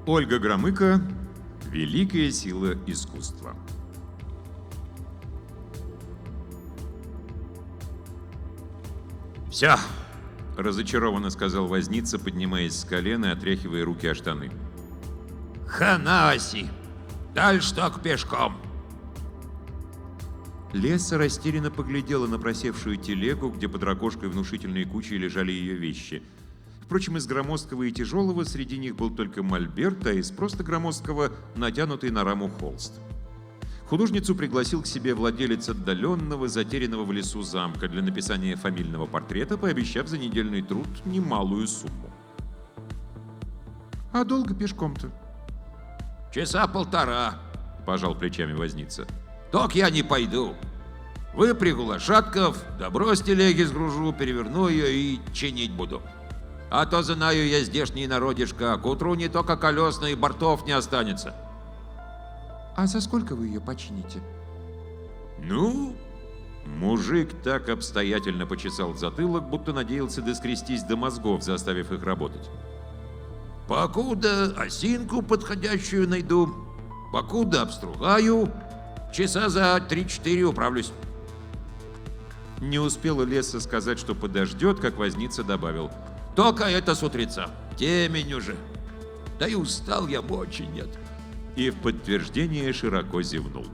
Ольга Громыко. Великая сила искусства. «Все!» — разочарованно сказал возница, поднимаясь с колена и отряхивая руки о штаны. Хана оси! Дальше только пешком. Лесса растерянно поглядела на просевшую телегу, где под рогожкой внушительной кучей лежали ее вещи. Впрочем, из громоздкого и тяжелого среди них был только мольберт, а из просто громоздкого — натянутый на раму холст. Художницу пригласил к себе владелец отдаленного, затерянного в лесу замка для написания фамильного портрета, пообещав за недельный труд немалую сумму. «А долго пешком-то?» Часа полтора, пожал плечами возница. Ток я не пойду. Выпрягу лошадков, добро с телеги сгружу, переверну ее и чинить буду. А то знаю я здешний народишко, к утру не только колесных бортов не останется. А за сколько вы ее почините? Ну, мужик так обстоятельно почесал затылок, будто надеялся доскрестись до мозгов, заставив их работать. Покуда осинку подходящую найду, покуда обстругаю, часа за 3-4 управлюсь. Не успела Лесса сказать, что подождет, как возница добавил. Только это с утреца, темень уже. Да и устал я очень нет. И в подтверждение широко зевнул.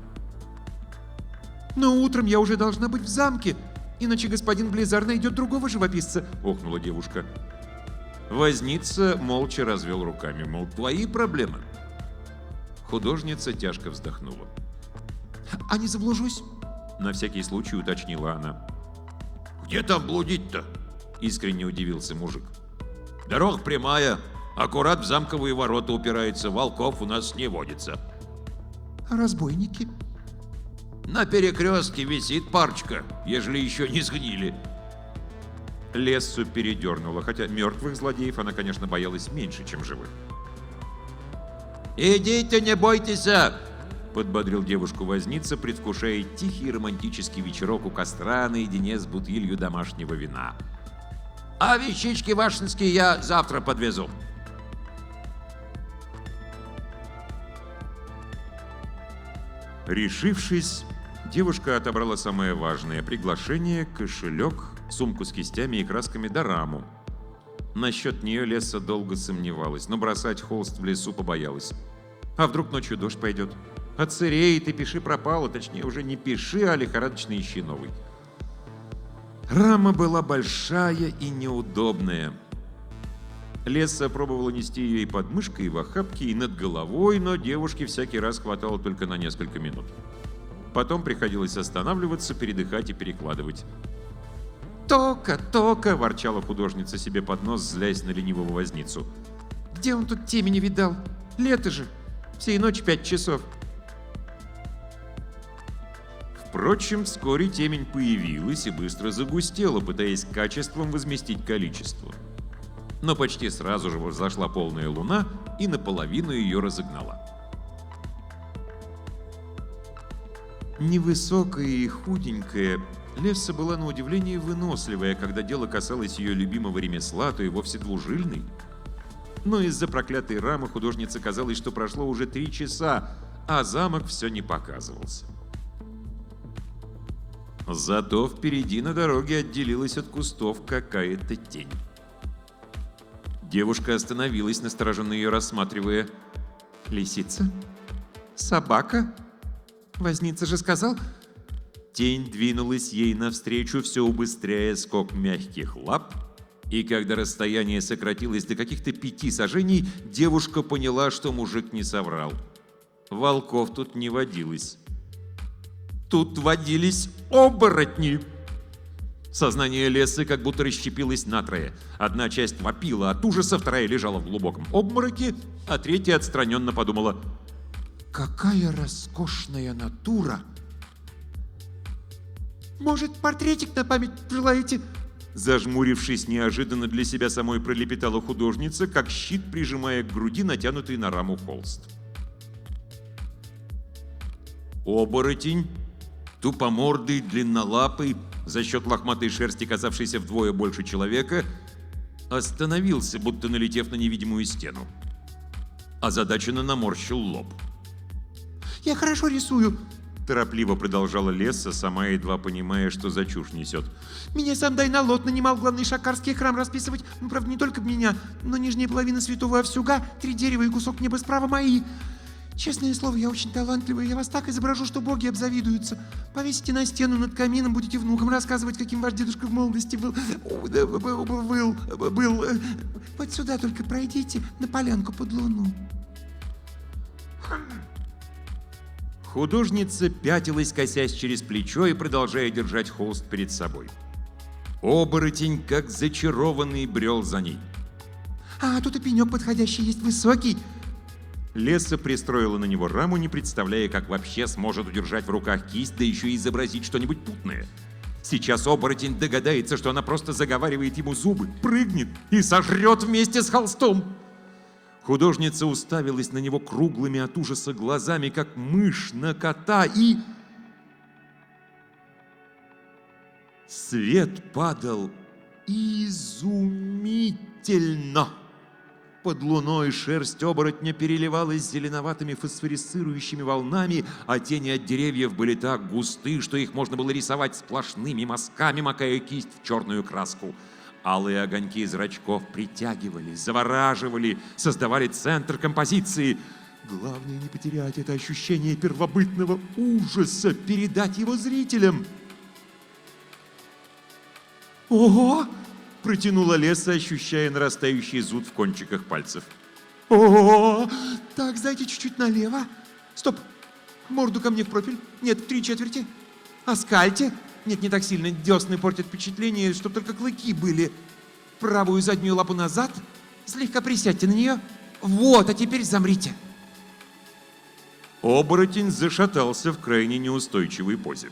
Но утром я уже должна быть в замке, иначе господин Близар найдет другого живописца, охнула девушка. Возница молча развел руками, мол, твои проблемы. Художница тяжко вздохнула. А не заблужусь? На всякий случай уточнила она. Где там блудить-то? Искренне удивился мужик. Дорога прямая, аккурат в замковые ворота упирается, волков у нас не водится. А разбойники? На перекрестке висит парочка, ежели еще не сгнили. Лессу передернула, хотя мертвых злодеев она, конечно, боялась меньше, чем живых. «Идите, не бойтесь!» — подбодрил девушку возница, предвкушая тихий романтический вечерок у костра наедине с бутылью домашнего вина. «А вещички вашинские я завтра подвезу». Решившись, девушка отобрала самое важное — приглашение, кошелек, сумку с кистями и красками да раму. Насчет нее Лесса долго сомневалась, но бросать холст в лесу побоялась. А вдруг ночью дождь пойдет? Отсыреет и пиши пропало, точнее уже не пиши, а лихорадочно ищи новый. Рама была большая и неудобная. Лесса пробовала нести ее и под мышкой, и в охапке, и над головой, но девушке всякий раз хватало только на несколько минут. Потом приходилось останавливаться, передыхать и перекладывать. «Тока!» — ворчала художница себе под нос, злясь на ленивого возницу. Где он тут темени видал? Лето же. Всей ночи 5 часов. Впрочем, вскоре темень появилась и быстро загустела, пытаясь качеством возместить количество. Но почти сразу же взошла полная луна и наполовину ее разогнала. Невысокая и худенькая, Лесса была на удивление выносливая, когда дело касалось ее любимого ремесла, то и вовсе двужильной. Но из-за проклятой рамы художнице казалось, что прошло уже 3 часа, а замок все не показывался. Зато впереди на дороге отделилась от кустов какая-то тень. Девушка остановилась, настороженно ее рассматривая. Лисица? Собака? Возница же сказал... Тень двинулась ей навстречу, все убыстряя скок мягких лап, и когда расстояние сократилось до каких-то 5 саженей, девушка поняла, что мужик не соврал. Волков тут не водилось. Тут водились оборотни! Сознание Лессы как будто расщепилось натрое. Одна часть вопила от ужаса, вторая лежала в глубоком обмороке, а третья отстраненно подумала: «Какая роскошная натура! Может, портретик на память желаете?» Зажмурившись неожиданно для себя самой, пролепетала художница, как щит прижимая к груди натянутый на раму холст. Оборотень, тупомордый, длиннолапый, за счет лохматой шерсти, казавшейся вдвое больше человека, остановился, будто налетев на невидимую стену. озадаченно наморщил лоб. Я хорошо рисую. Торопливо продолжала Лесса, сама едва понимая, что за чушь несет. Меня сам Дайналот нанимал главный шакарский храм расписывать. Ну, правда, не только меня, но нижняя половина святого Овсюга, 3 дерева и кусок неба справа мои. Честное слово, я очень талантливый, я вас так изображу, что боги обзавидуются. Повесите на стену над камином, будете внукам рассказывать, каким ваш дедушка в молодости был. Вот сюда только пройдите, на полянку под луну. Художница пятилась, косясь через плечо и продолжая держать холст перед собой. Оборотень, как зачарованный, брел за ней. А тут и пенек подходящий есть, высокий. Лесса пристроила на него раму, не представляя, как вообще сможет удержать в руках кисть, да еще и изобразить что-нибудь путное. Сейчас оборотень догадается, что она просто заговаривает ему зубы, прыгнет и сожрет вместе с холстом. Художница уставилась на него круглыми от ужаса глазами, как мышь на кота, и... Свет падал изумительно. Под луной шерсть оборотня переливалась зеленоватыми фосфорицирующими волнами, а тени от деревьев были так густы, что их можно было рисовать сплошными мазками, макая кисть в черную краску. Алые огоньки зрачков притягивали, завораживали, создавали центр композиции. Главное не потерять это ощущение первобытного ужаса, передать его зрителям. Ого! Протянула Лесса, ощущая нарастающий зуд в кончиках пальцев. О, так, зайди чуть-чуть налево. Стоп, морду ко мне в профиль. Нет, в 3/4. Оскальте. Нет, не так сильно, десны портят впечатление, чтоб только клыки были. Правую заднюю лапу назад, слегка присядьте на нее. Вот, а теперь замрите. Оборотень зашатался в крайне неустойчивой позе.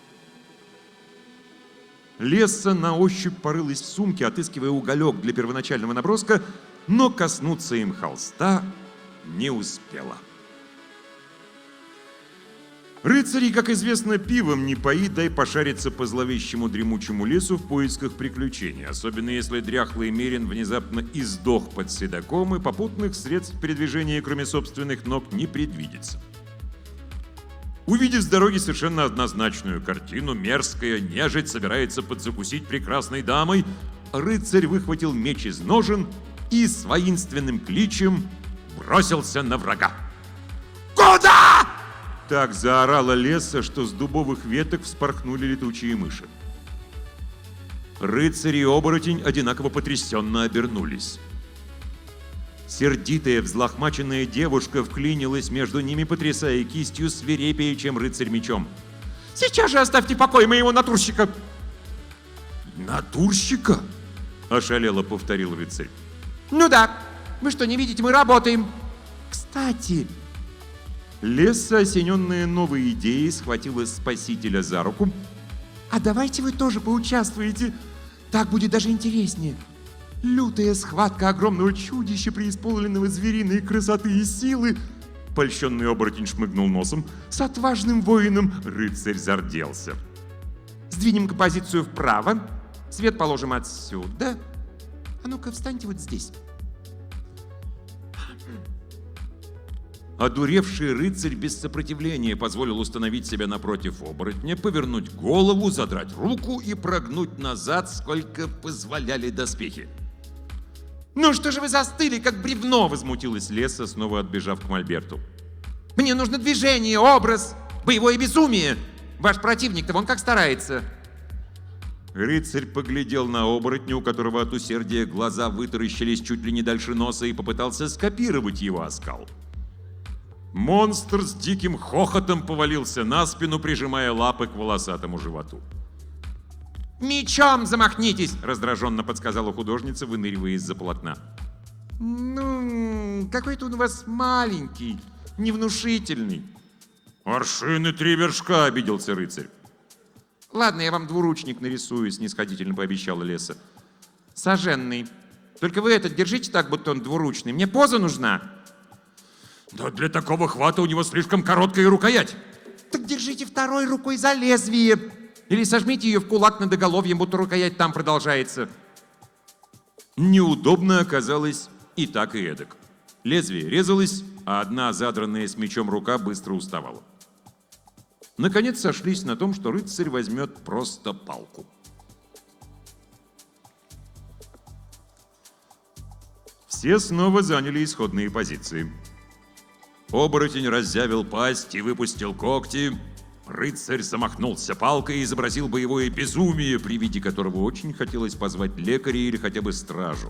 Лесса на ощупь порылась в сумке, отыскивая уголек для первоначального наброска, но коснуться им холста не успела. Рыцарей, как известно, пивом не пои, дай пошариться по зловещему дремучему лесу в поисках приключений, особенно если дряхлый мерин внезапно издох под седаком, и попутных средств передвижения, кроме собственных ног, не предвидится. Увидев с дороги совершенно однозначную картину, мерзкая нежить собирается подзакусить прекрасной дамой, рыцарь выхватил меч из ножен и с воинственным кличем бросился на врага. «Куда?» Так заорала Лесса, что с дубовых веток вспорхнули летучие мыши. Рыцарь и оборотень одинаково потрясенно обернулись. Сердитая, взлохмаченная девушка вклинилась между ними, потрясая кистью свирепее, чем рыцарь мечом. Сейчас же оставьте в покое моего натурщика. «Натурщика?» – ошалело повторил рыцарь. Ну да, вы что, не видите, мы работаем. Кстати... Лесса, осененная новой идеей, схватила спасителя за руку. А давайте вы тоже поучаствуете. Так будет даже интереснее. Лютая схватка огромного чудища, преисполненного звериной красоты и силы. Польщенный оборотень шмыгнул носом. С отважным воином. Рыцарь зарделся. Сдвинем композицию вправо. Свет положим отсюда. А ну-ка, встаньте вот здесь. Одуревший рыцарь без сопротивления позволил установить себя напротив оборотня, повернуть голову, задрать руку и прогнуть назад, сколько позволяли доспехи. Ну что же вы застыли, как бревно? Возмутилась Лесса, снова отбежав к мольберту. Мне нужно движение, образ, боевое безумие. Ваш противник-то вон как старается. Рыцарь поглядел на оборотня, у которого от усердия глаза вытаращились чуть ли не дальше носа, и попытался скопировать его оскал. Монстр с диким хохотом повалился на спину, прижимая лапы к волосатому животу. «Мечом замахнитесь!» — раздраженно подсказала художница, выныривая из-за полотна. Ну, какой-то он у вас маленький, невнушительный. «Аршины 3 вершка!» — обиделся рыцарь. Ладно, я вам двуручник нарисую, снисходительно пообещала Лесса. Соженный. Только вы этот держите так, будто он двуручный. Мне поза нужна. Да для такого хвата у него слишком короткая рукоять. Так держите второй рукой за лезвие. Или сожмите ее в кулак над оголовьем, будто рукоять там продолжается. Неудобно оказалось и так, и эдак. Лезвие резалось, а одна задранная с мечом рука быстро уставала. Наконец сошлись на том, что рыцарь возьмет просто палку. Все снова заняли исходные позиции. Оборотень разъявил пасть и выпустил когти. Рыцарь замахнулся палкой и изобразил боевое безумие, при виде которого очень хотелось позвать лекаря или хотя бы стражу.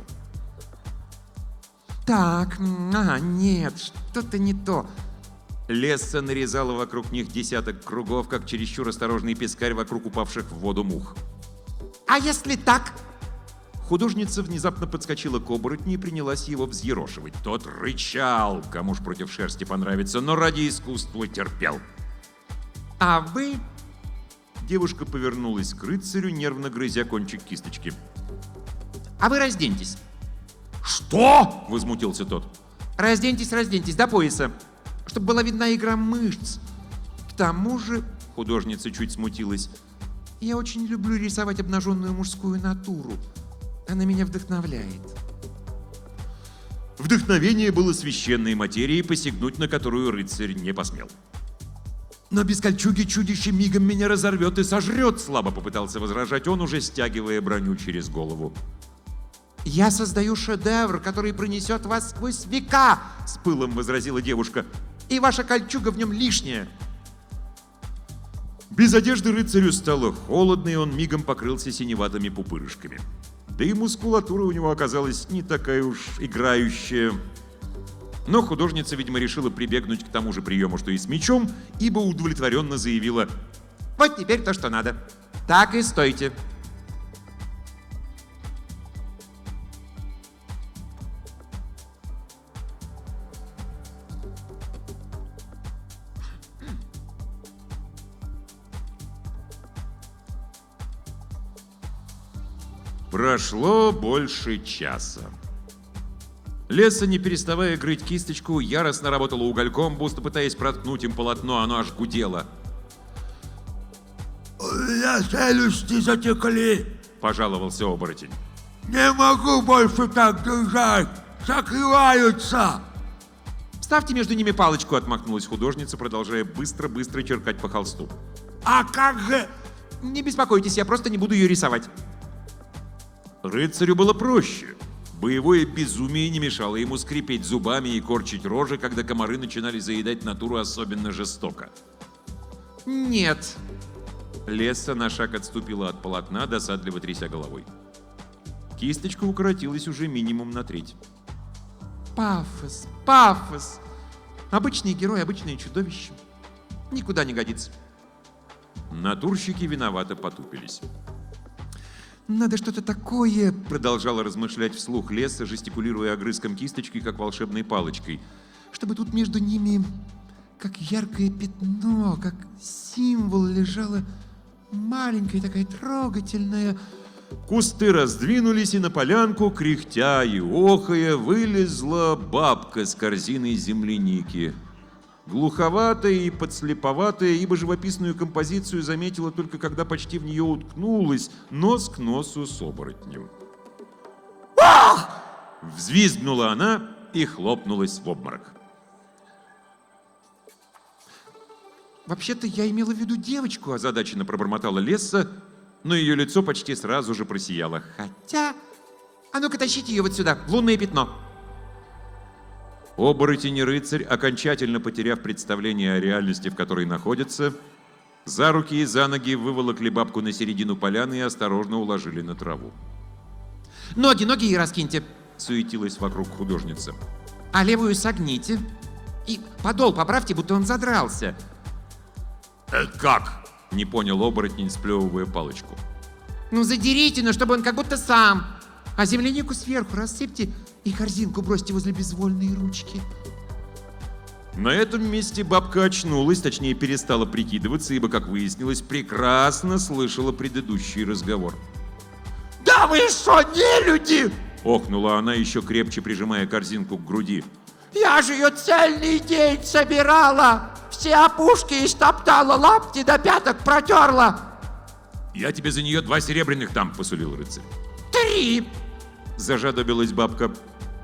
Так, нет, что-то не то. Лесса нарезала вокруг них десяток кругов, как чересчур осторожный пескарь вокруг упавших в воду мух. А если так? Художница внезапно подскочила к оборотню и принялась его взъерошивать. Тот рычал, кому ж против шерсти понравится, но ради искусства терпел. А вы? Девушка повернулась к рыцарю, нервно грызя кончик кисточки. А вы разденьтесь. «Что?» — возмутился тот. Разденьтесь до пояса, чтобы была видна игра мышц. К тому же, Художница чуть смутилась. я очень люблю рисовать обнаженную мужскую натуру. Она меня вдохновляет. Вдохновение было священной материей, посягнуть на которую рыцарь не посмел. «Но без кольчуги чудище мигом меня разорвет и сожрет», — слабо попытался возражать он, уже стягивая броню через голову. Я создаю шедевр, который пронесет вас сквозь века, С пылом возразила девушка. и ваша кольчуга в нем лишняя. Без одежды рыцарю стало холодно, и он мигом покрылся синеватыми пупырышками. Да и мускулатура у него оказалась не такая уж играющая. Но художница, видимо, решила прибегнуть к тому же приему, что и с мечом, ибо удовлетворенно заявила: Вот теперь то, что надо. Так и стойте. Прошло больше часа. Лесса, не переставая грызть кисточку, яростно работала угольком, будто пытаясь проткнуть им полотно, оно аж гудело. «Я челюсти затекли. — пожаловался оборотень. Не могу больше так держать. Закрываются. Вставьте между ними Палочку отмахнулась художница, продолжая быстро-быстро черкать по холсту. А как же... Не беспокойтесь, я просто не буду ее рисовать. Рыцарю было проще. Боевое безумие не мешало ему скрипеть зубами и корчить рожи, когда комары начинали заедать натуру особенно жестоко. Нет. Лесса на шаг отступила от полотна, досадливо тряся головой. Кисточка укоротилась уже минимум на треть. Пафос. Обычный герой, обычное чудовище. Никуда не годится. Натурщики виновато потупились. Надо что-то такое. Продолжала размышлять вслух Лесса, жестикулируя огрызком кисточки, как волшебной палочкой. Чтобы тут между ними, как яркое пятно, как символ, лежала маленькая такая трогательная... Кусты раздвинулись, и на полянку, кряхтя и охая, вылезла бабка с корзиной земляники. Глуховатая и подслеповатая, ибо живописную композицию заметила только когда почти в нее уткнулась, нос к носу с оборотнем. «Ах!» — взвизгнула она и хлопнулась в обморок. Вообще-то я имела в виду девочку, Озадаченно пробормотала Лесса, но ее лицо почти сразу же просияло. хотя... А ну-ка тащите ее вот сюда, в лунное пятно. Оборотень и рыцарь, окончательно потеряв представление о реальности, в которой находятся, за руки и за ноги выволокли бабку на середину поляны и осторожно уложили на траву. Ноги и раскиньте. Суетилась вокруг художница. А левую согните. И подол поправьте, будто он задрался. «Это как?» — не понял оборотень, сплевывая палочку. Ну задерите, но чтобы он как будто сам. А землянику сверху рассыпьте и корзинку бросьте возле безвольной ручки. На этом месте бабка очнулась, точнее перестала прикидываться, ибо, как выяснилось, прекрасно слышала предыдущий разговор. Да вы что, не люди? Охнула она, еще крепче прижимая корзинку к груди. Я же ее цельный день собирала. Все опушки истоптала, лапти до пяток протерла. «Я тебе за нее 2 серебряных дам», — посулил рыцарь. 3. Зажадобилась бабка.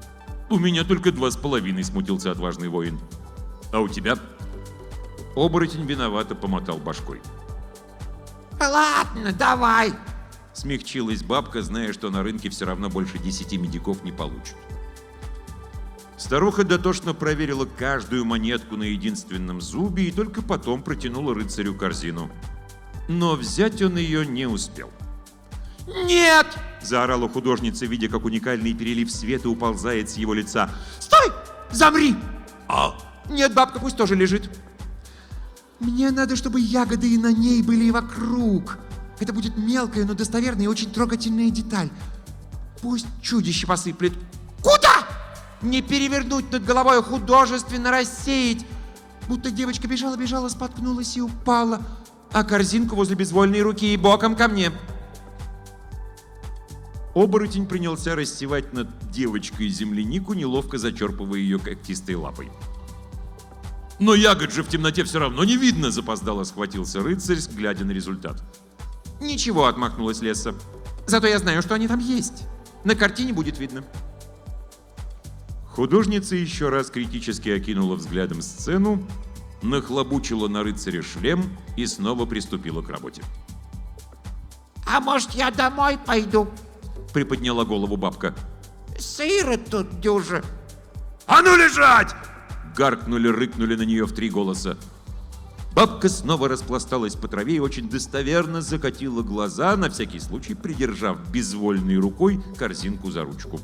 У меня только 2,5, смутился отважный воин. А у тебя? Оборотень виновато помотал башкой. Ладно, давай. Смягчилась бабка, зная, что на рынке все равно больше 10 медиков не получит. Старуха дотошно проверила каждую монетку на единственном зубе и только потом протянула рыцарю корзину. Но взять он ее не успел. «Нет!» — заорала художница, видя, как уникальный перелив света уползает с его лица. «Стой! Замри!» «А, «Нет, бабка пусть тоже лежит. Мне надо, чтобы ягоды и на ней были и вокруг. Это будет мелкая, но достоверная и очень трогательная деталь. Пусть чудище посыплет. Куда? Не перевернуть над головой, а художественно рассеять. Будто девочка бежала, споткнулась и упала, а корзинку возле безвольной руки и боком ко мне». Оборотень принялся рассевать над девочкой землянику, неловко зачерпывая ее когтистой лапой. «Но ягод же в темноте все равно не видно!» — запоздало схватился рыцарь, глядя на результат. «Ничего», — отмахнулась Лесса. «Зато я знаю, что они там есть. На картине будет видно». Художница еще раз критически окинула взглядом сцену, нахлобучила на рыцаря шлем и снова приступила к работе. А может, я домой пойду? Приподняла голову бабка. Сыро тут дюже. «А ну лежать!» Гаркнули-рыкнули на нее в 3 голоса. Бабка снова распласталась по траве и очень достоверно закатила глаза, на всякий случай придержав безвольной рукой корзинку за ручку.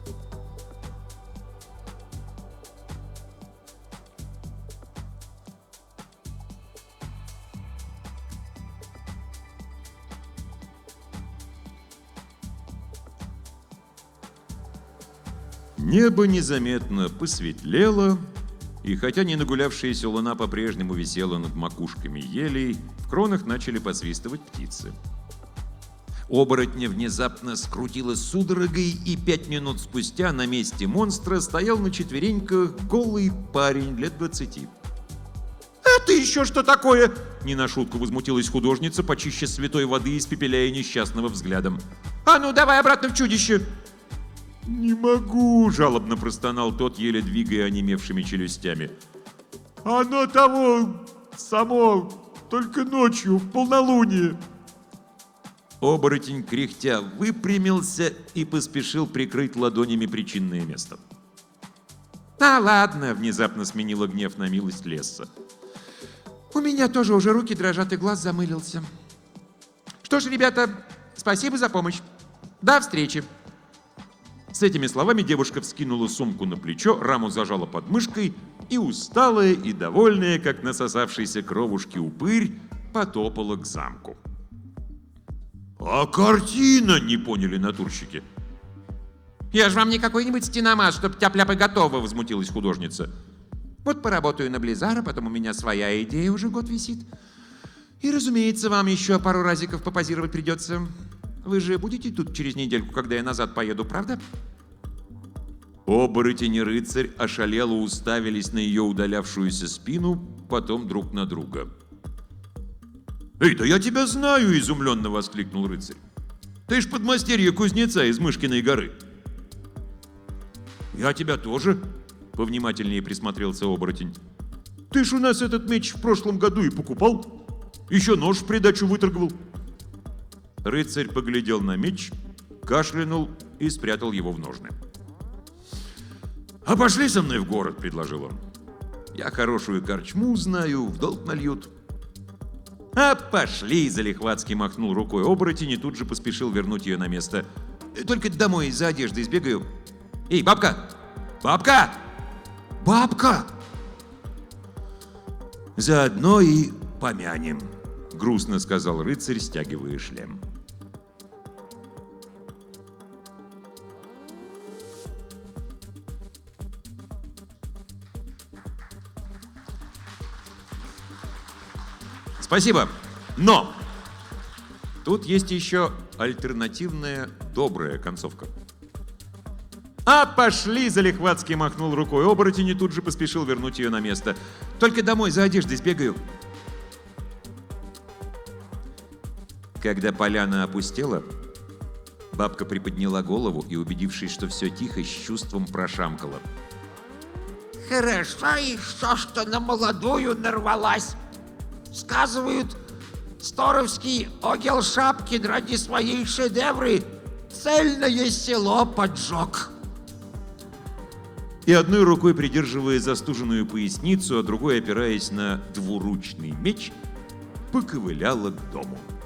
Небо незаметно посветлело, и хотя не нагулявшаяся луна по-прежнему висела над макушками елей, в кронах начали посвистывать птицы. Оборотня внезапно скрутило судорогой, и 5 минут спустя на месте монстра стоял на четвереньках голый парень лет 20. «Это еще что такое?» Не на шутку возмутилась художница, почище святой воды, испепеляя несчастного взглядом. «А ну, давай обратно в чудище!» «Не могу!» — жалобно простонал тот, еле двигая онемевшими челюстями. «Оно того само, только ночью, в полнолуние!» Оборотень, кряхтя, выпрямился и поспешил прикрыть ладонями причинное место. «А ладно, Внезапно сменила гнев на милость Лесса. у меня тоже уже руки дрожат и глаз замылился. Что ж, ребята, спасибо за помощь. До встречи!» С этими словами девушка вскинула сумку на плечо, раму зажала под мышкой и, усталая и довольная, как насосавшийся кровушки упырь, потопала к замку. «А картина?» — не поняли натурщики. «Я ж вам не какой-нибудь стеномаз, чтоб тяп-ляп и готово!» — возмутилась художница. «Вот поработаю на Близара, потом у меня своя идея уже год висит. И, разумеется, вам еще пару разиков попозировать придется. Вы же будете тут через недельку, когда я назад поеду, правда?» Оборотень и рыцарь ошалело уставились на ее удалявшуюся спину, потом друг на друга. «Эй, да я тебя знаю!» — изумленно воскликнул рыцарь. «Ты ж подмастерье кузнеца из Мышкиной горы!» «Я тебя тоже!» — повнимательнее присмотрелся оборотень. «Ты ж у нас этот меч в прошлом году и покупал. Еще нож в придачу выторговал». Рыцарь поглядел на меч, кашлянул и спрятал его в ножны. «А пошли со мной в город», — предложил он. «Я хорошую корчму знаю, в долг нальют». «А пошли!» — залихватски махнул рукой оборотень и тут же поспешил вернуть ее на место. «Только домой за одеждой сбегаю. Эй, бабка! Бабка! Бабка!» «Заодно и помянем», — грустно сказал рыцарь, стягивая шлем. «Спасибо, но тут есть еще альтернативная добрая концовка». «А пошли!» — залихватски махнул рукой оборотень и тут же поспешил вернуть ее на место. «Только домой за одеждой сбегаю». Когда поляна опустела, Бабка приподняла голову и, убедившись, что все тихо, с чувством прошамкала. Хорошо еще, что на молодую нарвалась. Сказывают, Сторовский Огел Шапкин ради своей шедевры цельное село поджег. И одной рукой придерживая застуженную поясницу, а другой, опираясь на двуручный меч, поковыляла к дому.